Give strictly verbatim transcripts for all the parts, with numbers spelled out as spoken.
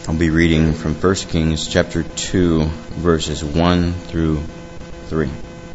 I'll be reading from First Kings chapter two, verses one through three.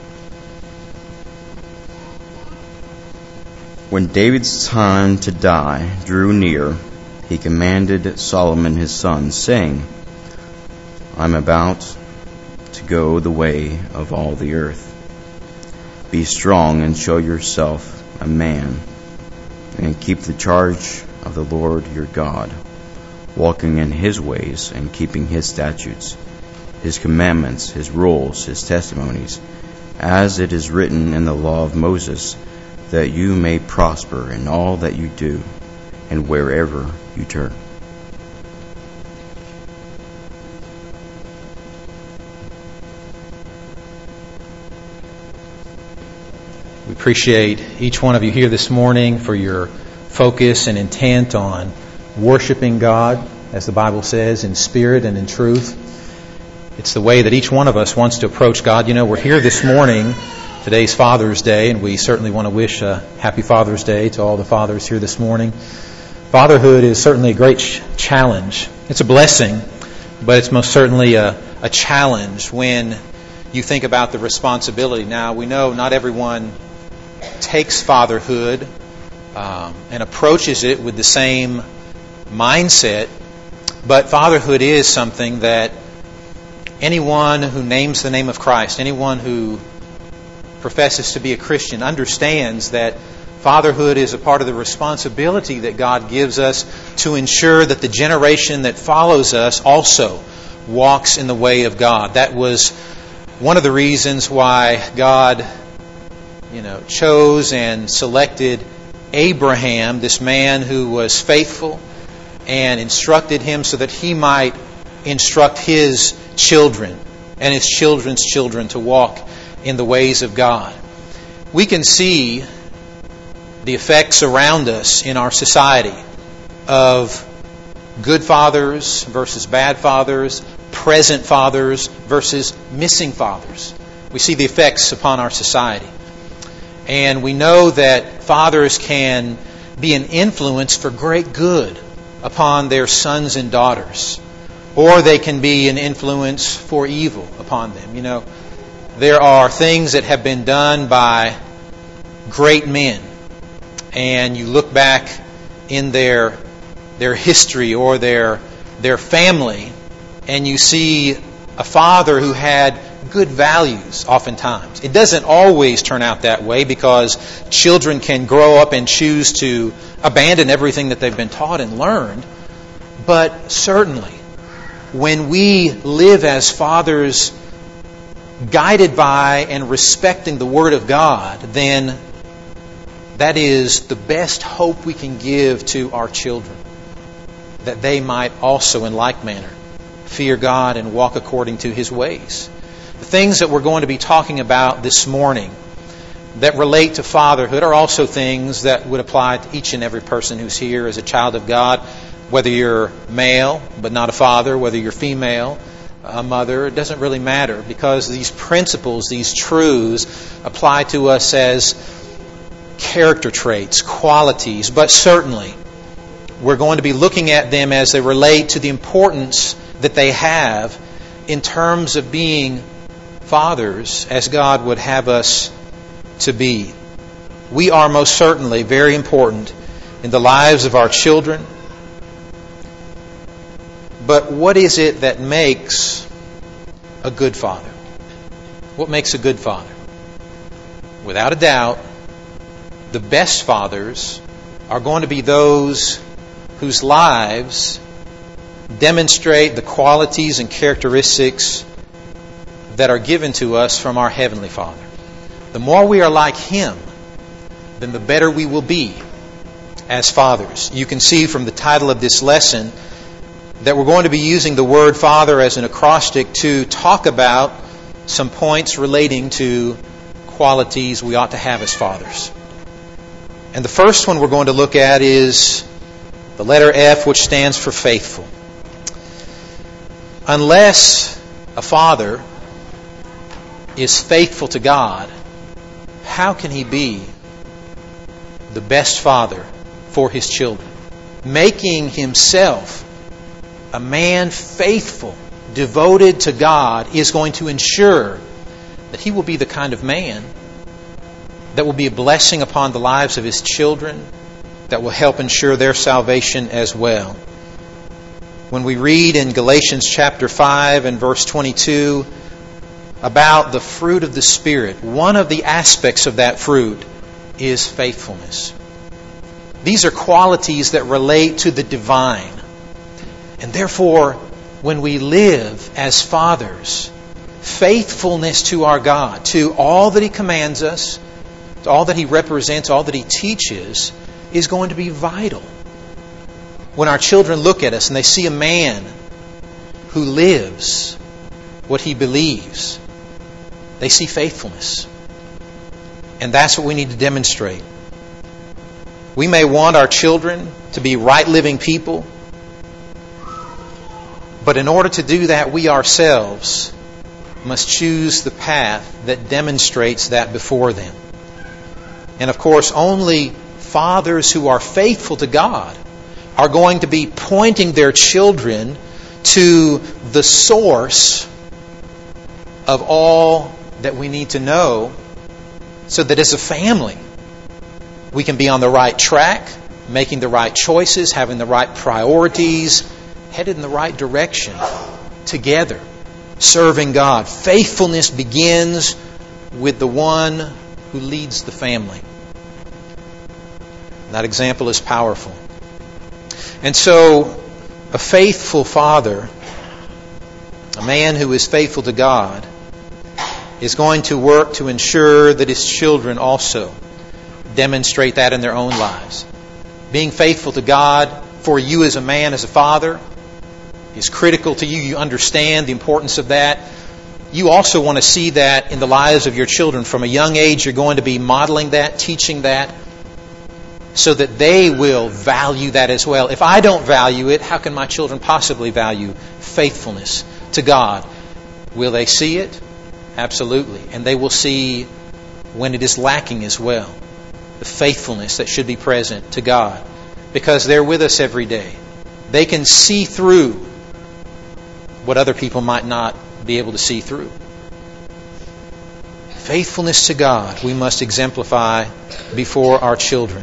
When David's time to die drew near, he commanded Solomon his son, saying, I'm about to go the way of all the earth. Be strong and show yourself a man, and keep the charge of the Lord your God, walking in his ways and keeping his statutes, his commandments, his rules, his testimonies, as it is written in the law of Moses, that you may prosper in all that you do and wherever you turn. We appreciate each one of you here this morning for your focus and intent on worshiping God, as the Bible says, in spirit and in truth. It's the way that each one of us wants to approach God. You know, we're here this morning. Today's Father's Day, and we certainly want to wish a happy Father's Day to all the fathers here this morning. Fatherhood is certainly a great ch- challenge. It's a blessing, but it's most certainly a, a challenge when you think about the responsibility. Now, we know not everyone takes fatherhood um, and approaches it with the same mindset, but fatherhood is something that anyone who names the name of Christ, anyone who professes to be a Christian, understands that fatherhood is a part of the responsibility that God gives us to ensure that the generation that follows us also walks in the way of God. That was one of the reasons why God, you know, chose and selected Abraham, this man who was faithful, and instructed him so that he might instruct his children and his children's children to walk in the ways of God. We can see the effects around us in our society of good fathers versus bad fathers, present fathers versus missing fathers. We see the effects upon our society. And we know that fathers can be an influence for great good upon their sons and daughters, or they can be an influence for evil upon them. You know, there are things that have been done by great men, and you look back in their their history or their their family, and you see a father who had good values oftentimes. It doesn't always turn out that way, because children can grow up and choose to abandon everything that they've been taught and learned. But certainly, when we live as fathers guided by and respecting the Word of God, then that is the best hope we can give to our children, that they might also in like manner fear God and walk according to His ways. The things that we're going to be talking about this morning that relate to fatherhood are also things that would apply to each and every person who's here as a child of God, whether you're male but not a father, whether you're female, a mother. It doesn't really matter, because these principles, these truths apply to us as character traits, qualities, but certainly we're going to be looking at them as they relate to the importance that they have in terms of being fathers as God would have us to be. We are most certainly very important in the lives of our children. But what is it that makes a good father? What makes a good father? Without a doubt, the best fathers are going to be those whose lives demonstrate the qualities and characteristics that are given to us from our Heavenly Father. The more we are like Him, then the better we will be as fathers. You can see from the title of this lesson that we're going to be using the word father as an acrostic to talk about some points relating to qualities we ought to have as fathers. And the first one we're going to look at is the letter F, which stands for faithful. Unless a father is faithful to God, how can he be the best father for his children? Making himself A man faithful, devoted to God, is going to ensure that he will be the kind of man that will be a blessing upon the lives of his children, that will help ensure their salvation as well. When we read in Galatians chapter five and verse twenty-two about the fruit of the Spirit, one of the aspects of that fruit is faithfulness. These are qualities that relate to the divine. And therefore, when we live as fathers, faithfulness to our God, to all that He commands us, to all that He represents, all that He teaches, is going to be vital. When our children look at us and they see a man who lives what he believes, they see faithfulness. And that's what we need to demonstrate. We may want our children to be right-living people, but in order to do that, we ourselves must choose the path that demonstrates that before them. And of course, only fathers who are faithful to God are going to be pointing their children to the source of all that we need to know, so that as a family we can be on the right track, making the right choices, having the right priorities, headed in the right direction together, serving God. Faithfulness begins with the one who leads the family. That example is powerful. And so, a faithful father, a man who is faithful to God, is going to work to ensure that his children also demonstrate that in their own lives. Being faithful to God for you as a man, as a father, is critical to you. You understand the importance of that. You also want to see that in the lives of your children. From a young age, you're going to be modeling that, teaching that, so that they will value that as well. If I don't value it, how can my children possibly value faithfulness to God? Will they see it? Absolutely. And they will see when it is lacking as well. The faithfulness that should be present to God. Because they're with us every day. They can see through what other people might not be able to see through. Faithfulness to God we must exemplify before our children.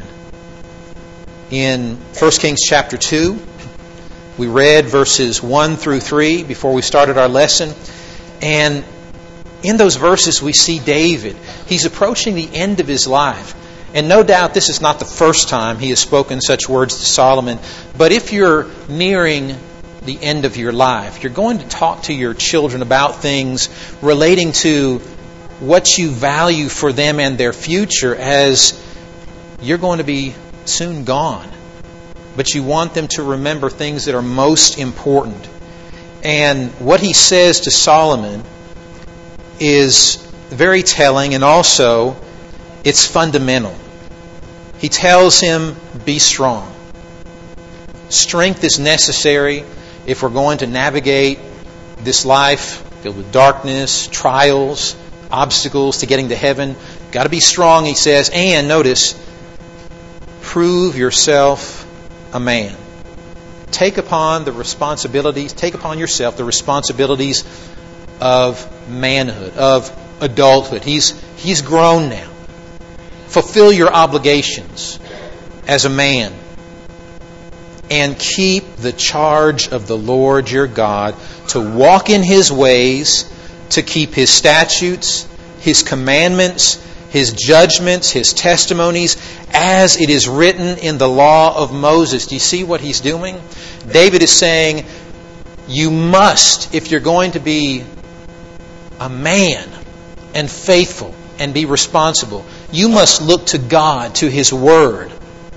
In First Kings chapter two, we read verses one through three before we started our lesson. And in those verses we see David. He's approaching the end of his life. And no doubt this is not the first time he has spoken such words to Solomon. But if you're nearing the end of your life, you're going to talk to your children about things relating to what you value for them and their future, as you're going to be soon gone. But you want them to remember things that are most important. And what he says to Solomon is very telling, and also it's fundamental. He tells him, be strong. Strength is necessary if we're going to navigate this life filled with darkness, trials, obstacles to getting to heaven. Got to be strong, he says. And notice, prove yourself a man. Take upon the responsibilities, take upon yourself the responsibilities of manhood, of adulthood. He's, he's grown now. Fulfill your obligations as a man. And keep the charge of the Lord your God, to walk in His ways, to keep His statutes, His commandments, His judgments, His testimonies, as it is written in the law of Moses. Do you see what he's doing? David is saying, you must, if you're going to be a man and faithful and be responsible, you must look to God, to His Word,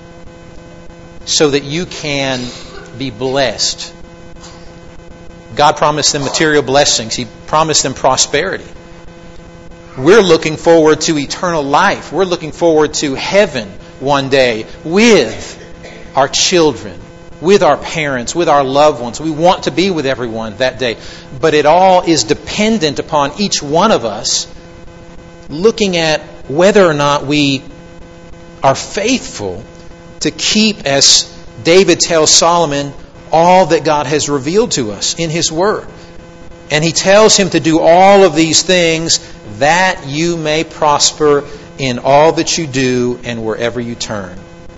so that you can be blessed. God promised them material blessings. He promised them prosperity. We're looking forward to eternal life. We're looking forward to heaven one day with our children, with our parents, with our loved ones. We want to be with everyone that day. But it all is dependent upon each one of us looking at whether or not we are faithful to keep, as David tells Solomon, all that God has revealed to us in His Word. And He tells him to do all of these things that you may prosper in all that you do and wherever you turn.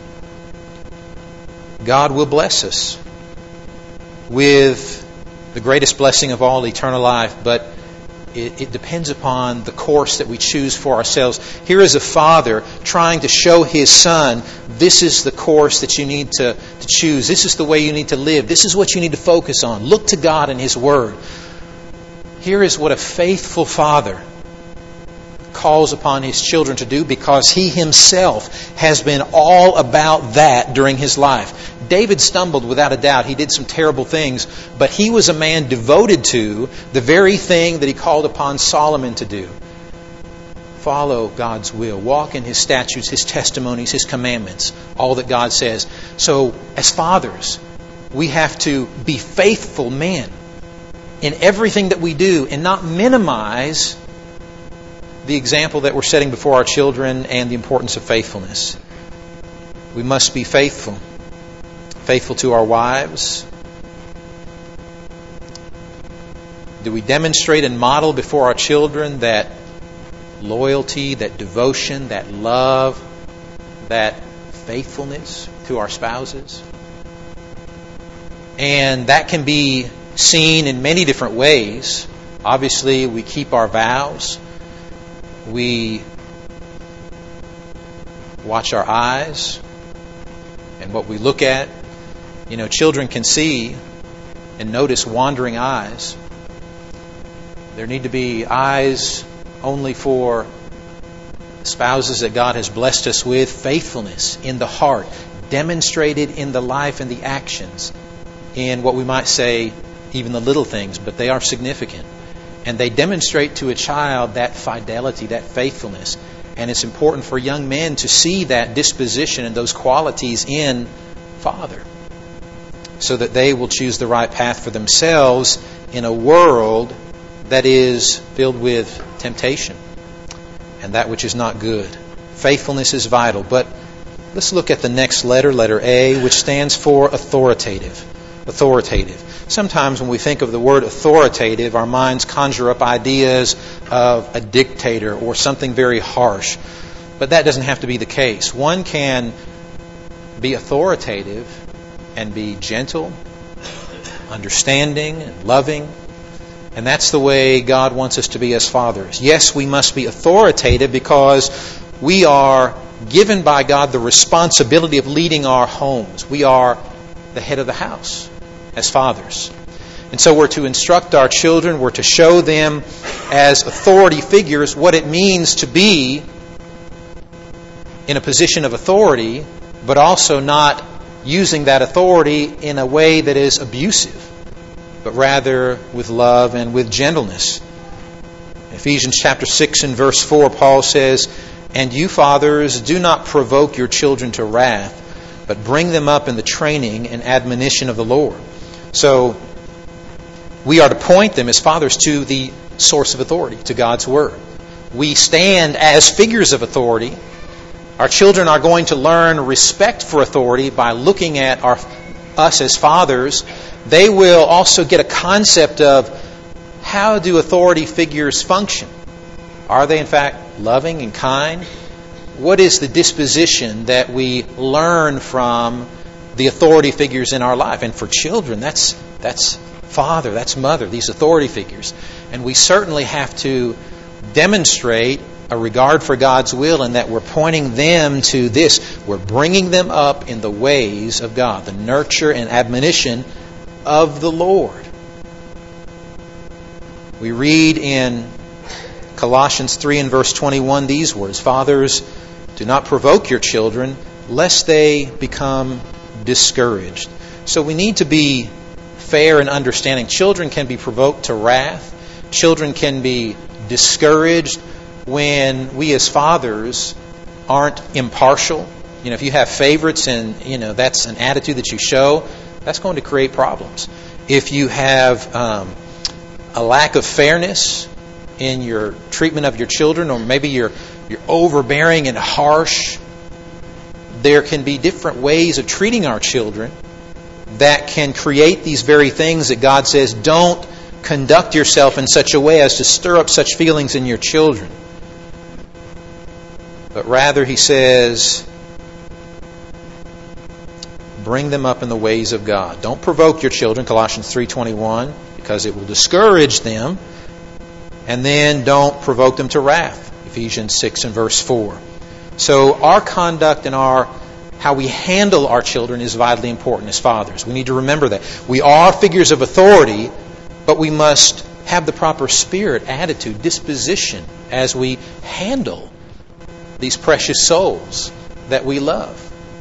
God will bless us with the greatest blessing of all, eternal life, but it, it depends upon the course that we choose for ourselves. Here is a father trying to show his son, this is the course that you need to, to choose. This is the way you need to live. This is what you need to focus on. Look to God and His Word. Here is what a faithful father calls upon his children to do, because he himself has been all about that during his life. David stumbled without a doubt. He did some terrible things, but he was a man devoted to the very thing that he called upon Solomon to do. Follow God's will. Walk in His statutes, His testimonies, His commandments. All that God says. So, as fathers, we have to be faithful men in everything that we do and not minimize the example that we're setting before our children and the importance of faithfulness. We must be faithful. Faithful to our wives. Do we demonstrate and model before our children that loyalty, that devotion, that love, that faithfulness to our spouses? And that can be seen in many different ways. Obviously, we keep our vows. We watch our eyes and what we look at. You know, children can see and notice wandering eyes. There need to be eyes only for spouses that God has blessed us with. Faithfulness in the heart, demonstrated in the life and the actions, in what we might say, even the little things, but they are significant. And they demonstrate to a child that fidelity, that faithfulness. And it's important for young men to see that disposition and those qualities in father, so that they will choose the right path for themselves in a world that is filled with temptation and that which is not good. Faithfulness is vital. But let's look at the next letter, letter A, which stands for authoritative. Authoritative. Sometimes when we think of the word authoritative, our minds conjure up ideas of a dictator or something very harsh. But that doesn't have to be the case. One can be authoritative and be gentle, understanding, and loving. And that's the way God wants us to be as fathers. Yes, we must be authoritative because we are given by God the responsibility of leading our homes. We are the head of the house as fathers. And so we're to instruct our children, we're to show them as authority figures what it means to be in a position of authority, but also not using that authority in a way that is abusive, but rather with love and with gentleness. Ephesians chapter six and verse four, Paul says, "And you fathers, do not provoke your children to wrath, but bring them up in the training and admonition of the Lord." So we are to point them as fathers to the source of authority, to God's Word. We stand as figures of authority. Our children are going to learn respect for authority by looking at our, us as fathers. They will also get a concept of how do authority figures function. Are they in fact loving and kind? What is the disposition that we learn from the authority figures in our life? And for children, that's that's father, that's mother, these authority figures. And we certainly have to demonstrate a regard for God's will, and that we're pointing them to this. We're bringing them up in the ways of God, the nurture and admonition of the Lord. We read in Colossians three and verse twenty-one these words, "Fathers, do not provoke your children, lest they become discouraged." So we need to be fair and understanding. Children can be provoked to wrath. Children can be discouraged when we as fathers aren't impartial. You know, if you have favorites and, you know, that's an attitude that you show, that's going to create problems. If you have um, a lack of fairness in your treatment of your children, or maybe you're you're overbearing and harsh, there can be different ways of treating our children that can create these very things that God says, don't conduct yourself in such a way as to stir up such feelings in your children. But rather, he says, bring them up in the ways of God. Don't provoke your children, Colossians three twenty-one, because it will discourage them. And then don't provoke them to wrath, Ephesians six and verse four. So our conduct and our how we handle our children is vitally important as fathers. We need to remember that. We are figures of authority, but we must have the proper spirit, attitude, disposition as we handle these precious souls that we love.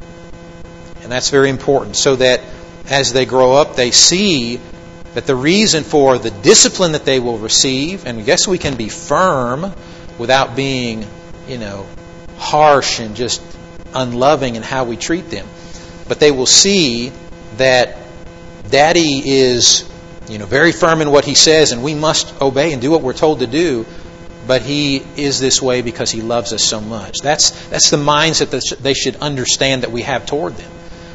And that's very important, so that as they grow up, they see that the reason for the discipline that they will receive, and yes, we can be firm without being, you know, harsh and just unloving in how we treat them. But they will see that Daddy is, you know, very firm in what he says, and we must obey and do what we're told to do. But he is this way because he loves us so much. That's that's the mindset that they should understand that we have toward them.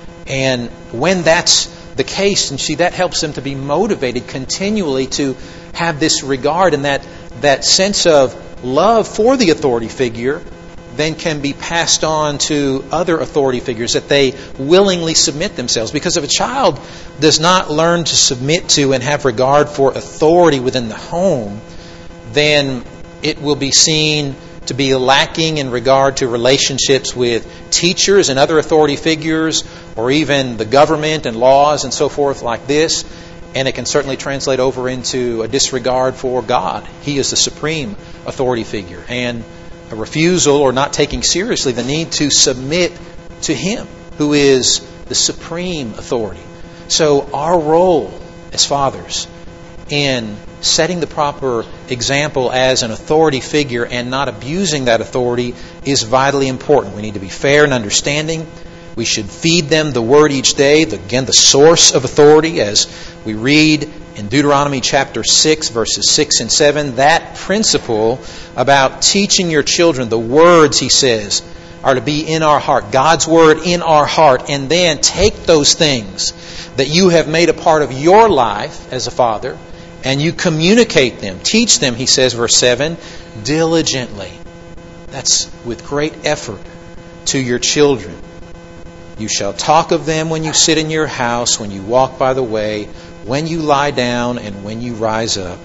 And when that's the case, and see, that helps them to be motivated continually to have this regard and that that sense of love for the authority figure, then can be passed on to other authority figures, that they willingly submit themselves. Because if a child does not learn to submit to and have regard for authority within the home, then it will be seen to be lacking in regard to relationships with teachers and other authority figures, or even the government and laws and so forth like this. And it can certainly translate over into a disregard for God. He is the supreme authority figure. And a refusal or not taking seriously the need to submit to Him, who is the supreme authority. So our role as fathers in setting the proper example as an authority figure and not abusing that authority is vitally important. We need to be fair and understanding. We should feed them the Word each day, the, again, the source of authority, as we read in Deuteronomy chapter six, verses six and seven. That principle about teaching your children the words, he says, are to be in our heart. God's Word in our heart. And then take those things that you have made a part of your life as a father, and you communicate them. Teach them, he says, verse seven, diligently. That's with great effort to your children. You shall talk of them when you sit in your house, when you walk by the way, when you lie down, and when you rise up.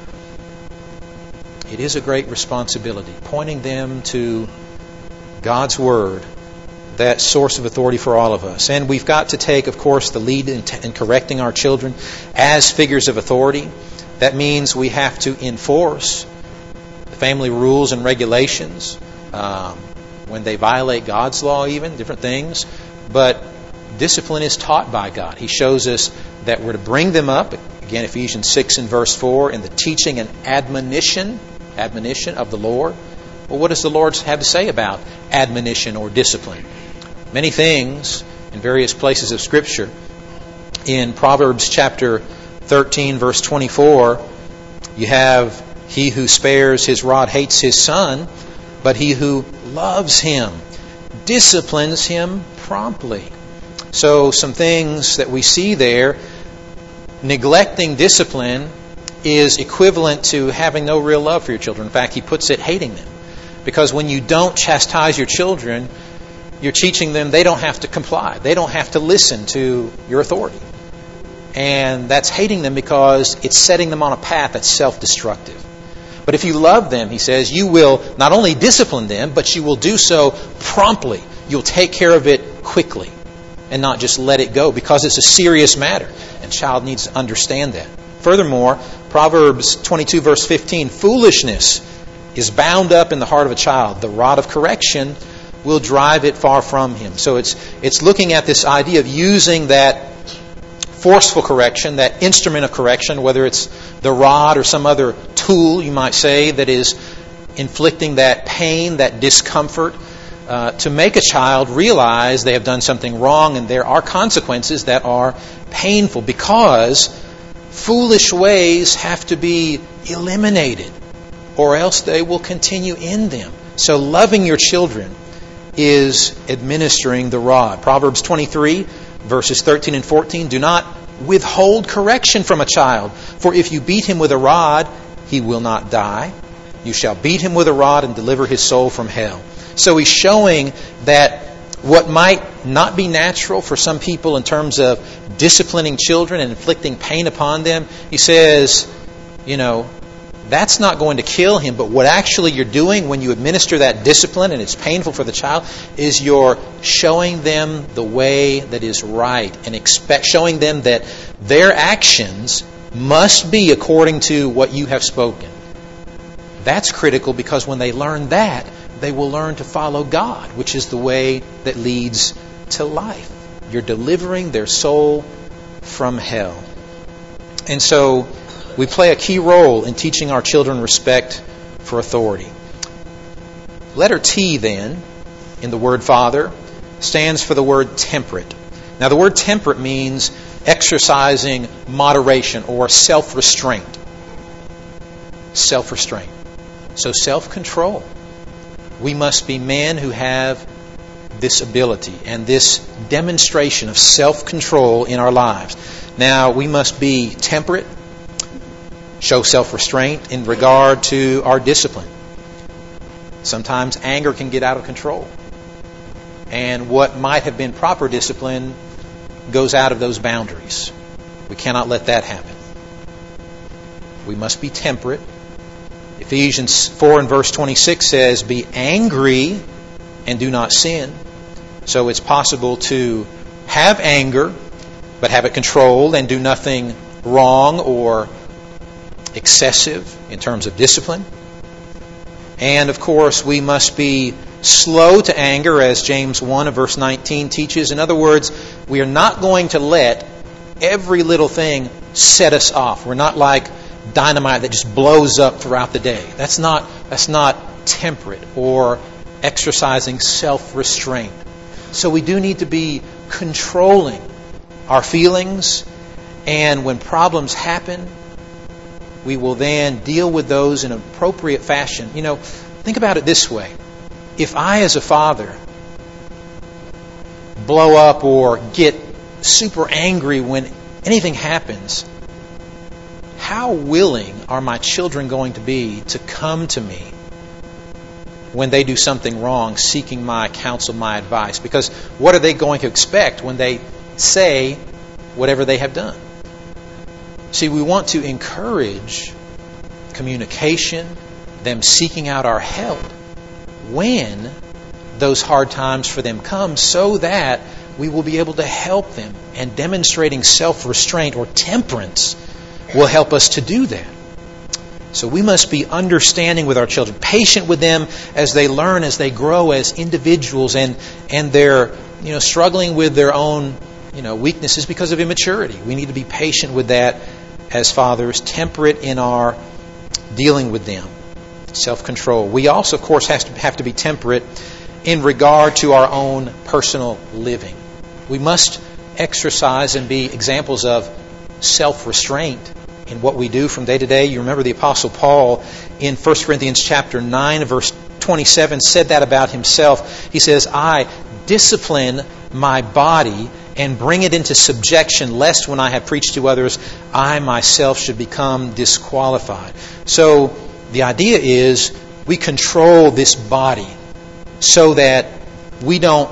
It is a great responsibility, pointing them to God's Word, that source of authority for all of us. And we've got to take, of course, the lead in, t- in correcting our children as figures of authority. That means we have to enforce the family rules and regulations, um, when they violate God's law even, different things. But discipline is taught by God. He shows us that we're to bring them up, again, Ephesians six and verse four, in the teaching and admonition, admonition of the Lord. Well, what does the Lord have to say about admonition or discipline? Many things in various places of Scripture. In Proverbs chapter thirteen, verse twenty-four, you have, he who spares his rod hates his son, but he who loves him disciplines him promptly. So some things that we see there, neglecting discipline is equivalent to having no real love for your children. In fact, he puts it hating them. Because when you don't chastise your children, you're teaching them they don't have to comply. They don't have to listen to your authority. And that's hating them because it's setting them on a path that's self-destructive. But if you love them, he says, you will not only discipline them, but you will do so promptly. You'll take care of it quickly and not just let it go, because it's a serious matter. And child needs to understand that. Furthermore, Proverbs twenty-two, verse fifteen, foolishness is bound up in the heart of a child. The rod of correction will drive it far from him. So it's it's looking at this idea of using that forceful correction, that instrument of correction, whether it's the rod or some other tool, you might say, that is inflicting that pain, that discomfort, uh, to make a child realize they have done something wrong, and there are consequences that are painful, because foolish ways have to be eliminated, or else they will continue in them. So loving your children is administering the rod. Proverbs twenty-three, Verses thirteen and fourteen, do not withhold correction from a child, for if you beat him with a rod, he will not die. You shall beat him with a rod and deliver his soul from hell. So he's showing that what might not be natural for some people in terms of disciplining children and inflicting pain upon them, he says, you know, that's not going to kill him, but what actually you're doing when you administer that discipline, and it's painful for the child, is you're showing them the way that is right and expect, showing them that their actions must be according to what you have spoken. That's critical, because when they learn that, they will learn to follow God, which is the way that leads to life. You're delivering their soul from hell. And so we play a key role in teaching our children respect for authority. Letter T, then, in the word Father, stands for the word temperate. Now, the word temperate means exercising moderation or self-restraint. Self-restraint. So self-control. We must be men who have this ability and this demonstration of self-control in our lives. Now, we must be temperate, show self-restraint in regard to our discipline. Sometimes anger can get out of control. And what might have been proper discipline goes out of those boundaries. We cannot let that happen. We must be temperate. Ephesians four and verse twenty-six says, be angry and do not sin. So it's possible to have anger, but have it controlled and do nothing wrong or excessive in terms of discipline. And of course, we must be slow to anger, as James one and verse nineteen teaches. In other words, we are not going to let every little thing set us off. We're not like dynamite that just blows up throughout the day. That's not, that's not temperate or exercising self-restraint. So we do need to be controlling our feelings, and when problems happen, we will then deal with those in an appropriate fashion. You know, think about it this way. If I, as a father, blow up or get super angry when anything happens, how willing are my children going to be to come to me when they do something wrong, seeking my counsel, my advice? Because what are they going to expect when they say whatever they have done? See, we want to encourage communication, them seeking out our help when those hard times for them come, so that we will be able to help them. And demonstrating self-restraint or temperance will help us to do that. So we must be understanding with our children, patient with them as they learn, as they grow as individuals, and and they're you know struggling with their own you know weaknesses because of immaturity. We need to be patient with that as fathers, temperate in our dealing with them. Self-control. We also, of course, have to have to be temperate in regard to our own personal living. We must exercise and be examples of self-restraint in what we do from day to day. You remember the Apostle Paul in First Corinthians chapter nine, verse twenty-seven, said that about himself. He says, I discipline my body and bring it into subjection, lest when I have preached to others, I myself should become disqualified. So the idea is we control this body so that we don't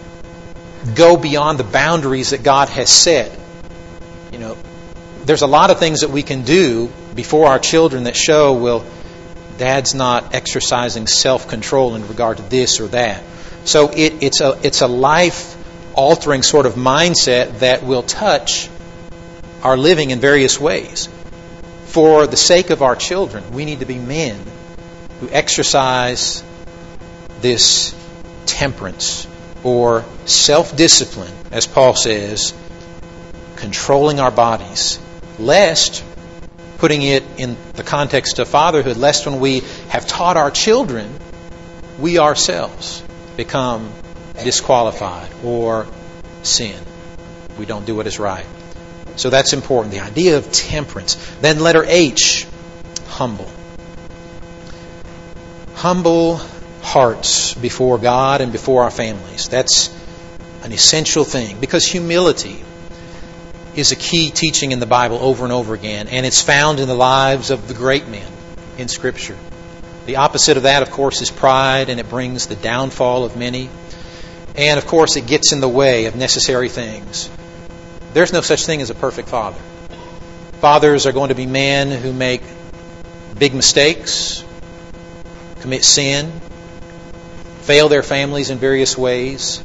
go beyond the boundaries that God has set. You know, there's a lot of things that we can do before our children that show, well, Dad's not exercising self-control in regard to this or that. So it, it's a it's a life-altering sort of mindset that will touch our living in various ways. For the sake of our children, we need to be men who exercise this temperance or self-discipline, as Paul says, controlling our bodies, lest, putting it in the context of fatherhood, lest when we have taught our children, we ourselves become disqualified or sin. We don't do what is right. So that's important. The idea of temperance. Then letter H, humble. Humble hearts before God and before our families. That's an essential thing, because humility is a key teaching in the Bible over and over again, and it's found in the lives of the great men in Scripture. The opposite of that, of course, is pride, and it brings the downfall of many. And, of course, it gets in the way of necessary things. There's no such thing as a perfect father. Fathers are going to be men who make big mistakes, commit sin, fail their families in various ways.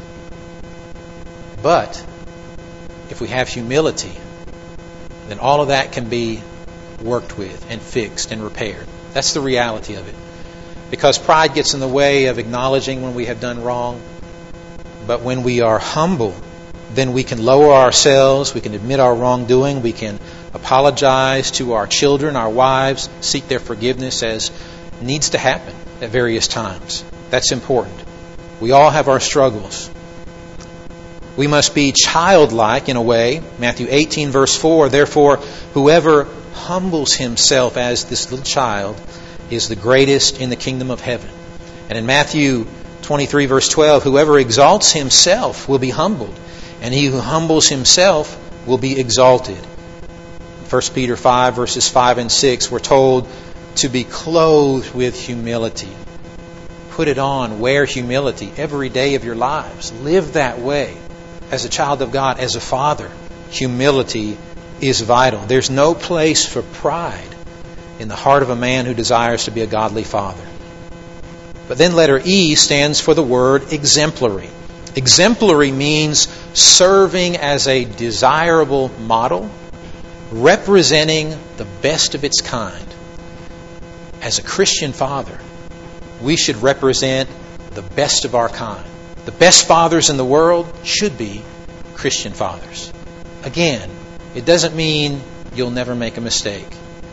But if we have humility, then all of that can be worked with and fixed and repaired. That's the reality of it. Because pride gets in the way of acknowledging when we have done wrong. But when we are humble, then we can lower ourselves, we can admit our wrongdoing, we can apologize to our children, our wives, seek their forgiveness as needs to happen at various times. That's important. We all have our struggles. We must be childlike in a way. Matthew eighteen verse four, therefore whoever humbles himself as this little child is the greatest in the kingdom of heaven. And in Matthew twenty-three verse twelve, whoever exalts himself will be humbled, and he who humbles himself will be exalted. First Peter five verses five and six, we're told to be clothed with humility. Put it on, wear humility every day of your lives. Live that way as a child of God, as a father. Humility is vital. There's no place for pride in the heart of a man who desires to be a godly father. But then letter E stands for the word exemplary. Exemplary means serving as a desirable model, representing the best of its kind. As a Christian father, we should represent the best of our kind. The best fathers in the world should be Christian fathers. Again, it doesn't mean you'll never make a mistake.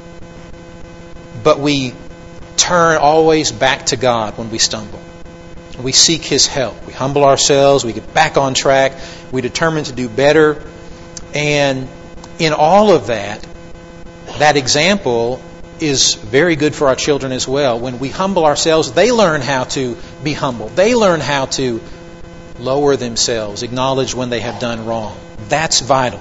But we turn always back to God when we stumble. We seek His help. We humble ourselves. We get back on track. We determine to do better. And in all of that, that example is very good for our children as well. When we humble ourselves, they learn how to be humble. They learn how to lower themselves, acknowledge when they have done wrong. That's vital.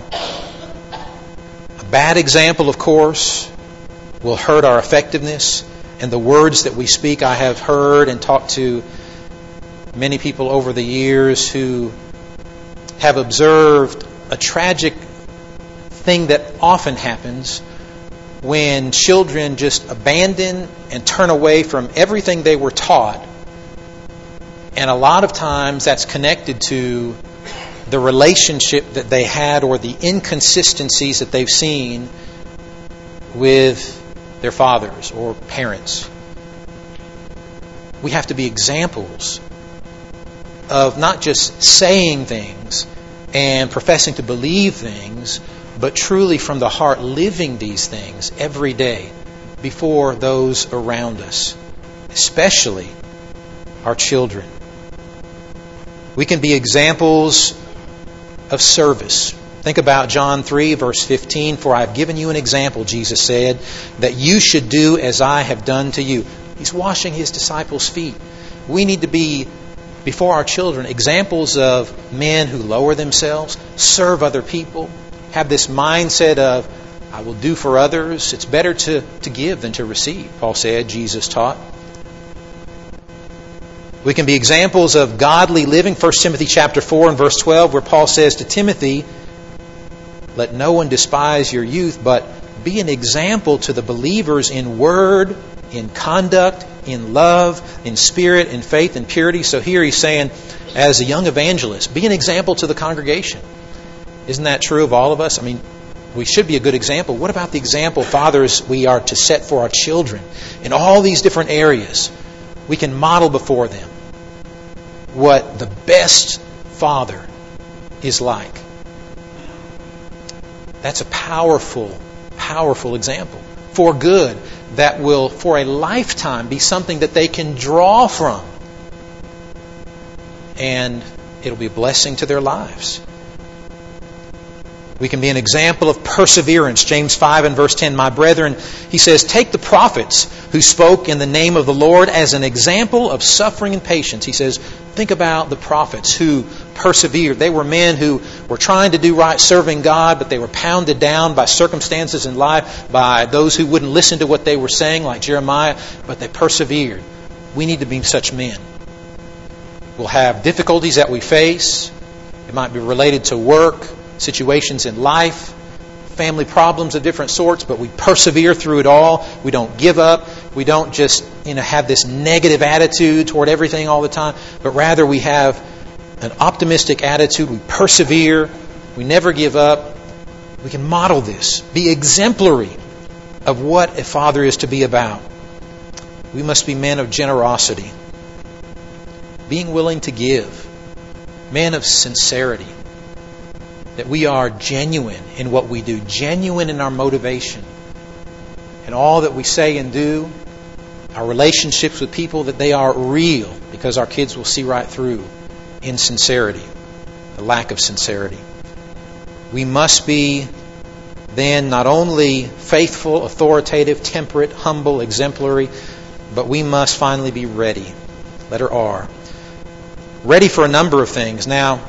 A bad example, of course, will hurt our effectiveness. And the words that we speak, I have heard and talked to many people over the years who have observed a tragic thing that often happens when children just abandon and turn away from everything they were taught. And a lot of times that's connected to the relationship that they had or the inconsistencies that they've seen with their fathers or parents. We have to be examples of not just saying things and professing to believe things, but truly from the heart living these things every day before those around us, especially our children. We can be examples of service. Think about John three, verse fifteen. For I have given you an example, Jesus said, that you should do as I have done to you. He's washing His disciples' feet. We need to be, before our children, examples of men who lower themselves, serve other people, have this mindset of, I will do for others. It's better to, to give than to receive, Paul said, Jesus taught. We can be examples of godly living. First Timothy chapter four and verse twelve, where Paul says to Timothy, let no one despise your youth, but be an example to the believers in word, in conduct, in love, in spirit, in faith, in purity. So here he's saying, as a young evangelist, be an example to the congregation. Isn't that true of all of us? I mean, we should be a good example. What about the example, fathers, we are to set for our children in all these different areas? We can model before them what the best father is like. That's a powerful, powerful example for good that will, for a lifetime, be something that they can draw from. And it'll be a blessing to their lives. We can be an example of perseverance. James five and verse ten, my brethren, he says, take the prophets who spoke in the name of the Lord as an example of suffering and patience. He says, think about the prophets who persevered. They were men who were trying to do right, serving God, but they were pounded down by circumstances in life, by those who wouldn't listen to what they were saying, like Jeremiah, but they persevered. We need to be such men. We'll have difficulties that we face. It might be related to work, situations in life, family problems of different sorts, but we persevere through it all. We don't give up. We don't just, you know, have this negative attitude toward everything all the time, but rather we have an optimistic attitude. We persevere. We never give up. We can model this, be exemplary of what a father is to be about. We must be men of generosity, being willing to give, men of sincerity, that we are genuine in what we do, genuine in our motivation, and all that we say and do, our relationships with people, that they are real, because our kids will see right through insincerity, the lack of sincerity. We must be then not only faithful, authoritative, temperate, humble, exemplary, but we must finally be ready. Letter R. Ready for a number of things. Now,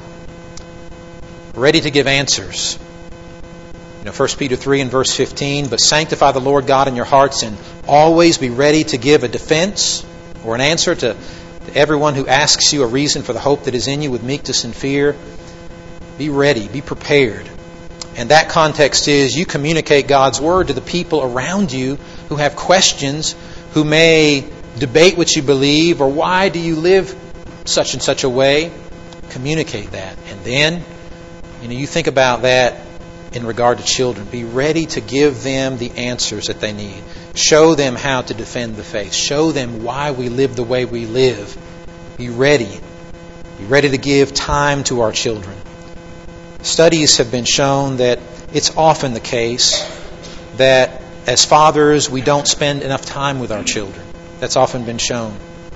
ready to give answers. You know, First Peter three and verse fifteen, but sanctify the Lord God in your hearts and always be ready to give a defense or an answer to, to everyone who asks you a reason for the hope that is in you with meekness and fear. Be ready, be prepared. And that context is you communicate God's Word to the people around you who have questions, who may debate what you believe, or why do you live such and such a way. Communicate that. And then, you know, you think about that in regard to children. Be ready to give them the answers that they need. Show them how to defend the faith. Show them why we live the way we live. Be ready. Be ready to give time to our children. Studies have been shown that it's often the case that as fathers we don't spend enough time with our children. That's often been shown.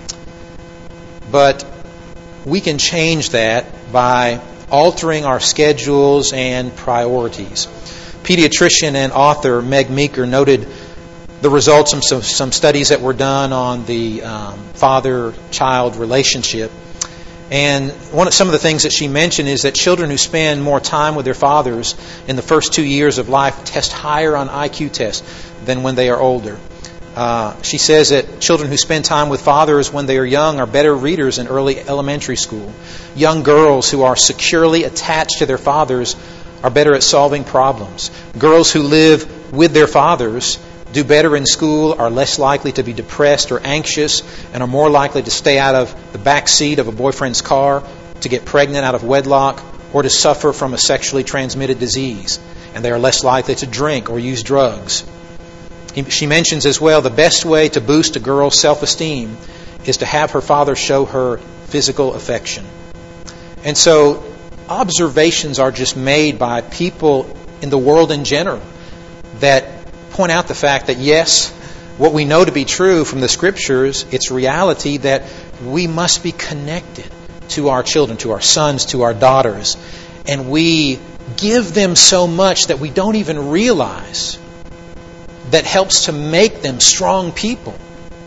But we can change that by altering our schedules and priorities. Pediatrician and author Meg Meeker noted the results of some, some studies that were done on the um, father-child relationship. And one of, some of the things that she mentioned is that children who spend more time with their fathers in the first two years of life test higher on I Q tests than when they are older. Uh, she says that children who spend time with fathers when they are young are better readers in early elementary school. Young girls who are securely attached to their fathers are better at solving problems. Girls who live with their fathers do better in school, are less likely to be depressed or anxious, and are more likely to stay out of the back seat of a boyfriend's car, to get pregnant out of wedlock, or to suffer from a sexually transmitted disease. And they are less likely to drink or use drugs. She mentions as well the best way to boost a girl's self-esteem is to have her father show her physical affection. And so observations are just made by people in the world in general that point out the fact that yes, what we know to be true from the Scriptures, it's reality that we must be connected to our children, to our sons, to our daughters. And we give them so much that we don't even realize that helps to make them strong people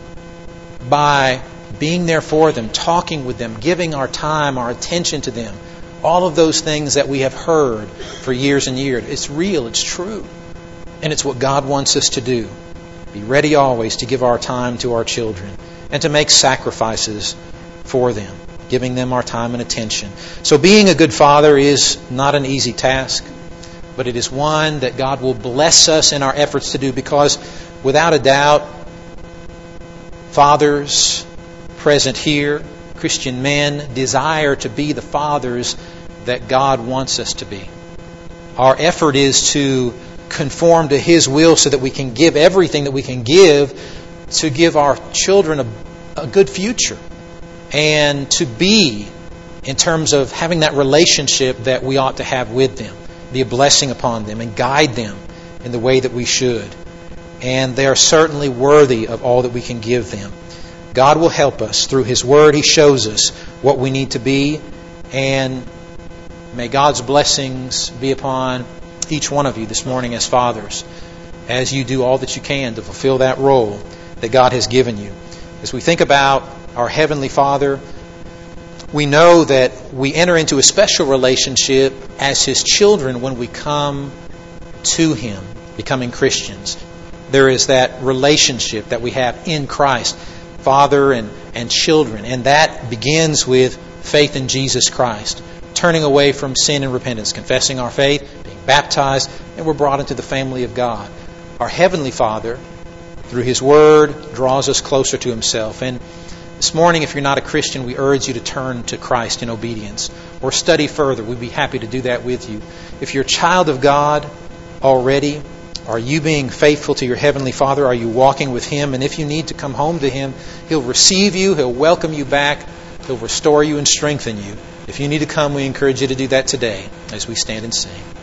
by being there for them, talking with them, giving our time, our attention to them. All of those things that we have heard for years and years. It's real, it's true. And it's what God wants us to do. Be ready always to give our time to our children and to make sacrifices for them, giving them our time and attention. So being a good father is not an easy task, but it is one that God will bless us in our efforts to do, because without a doubt, fathers present here, Christian men, desire to be the fathers that God wants us to be. Our effort is to conform to His will so that we can give everything that we can give to give our children a, a good future and to be, in terms of having that relationship that we ought to have with them, be a blessing upon them and guide them in the way that we should. And they are certainly worthy of all that we can give them. God will help us. Through His Word, He shows us what we need to be. And may God's blessings be upon each one of you this morning as fathers, as you do all that you can to fulfill that role that God has given you. As we think about our Heavenly Father, we know that we enter into a special relationship as His children when we come to Him, becoming Christians. There is that relationship that we have in Christ, father and, and children, and that begins with faith in Jesus Christ, turning away from sin and repentance, confessing our faith, being baptized, and we're brought into the family of God. Our Heavenly Father, through His Word, draws us closer to Himself. And this morning, if you're not a Christian, we urge you to turn to Christ in obedience or study further. We'd be happy to do that with you. If you're a child of God already, are you being faithful to your Heavenly Father? Are you walking with Him? And if you need to come home to Him, He'll receive you. He'll welcome you back. He'll restore you and strengthen you. If you need to come, we encourage you to do that today as we stand and sing.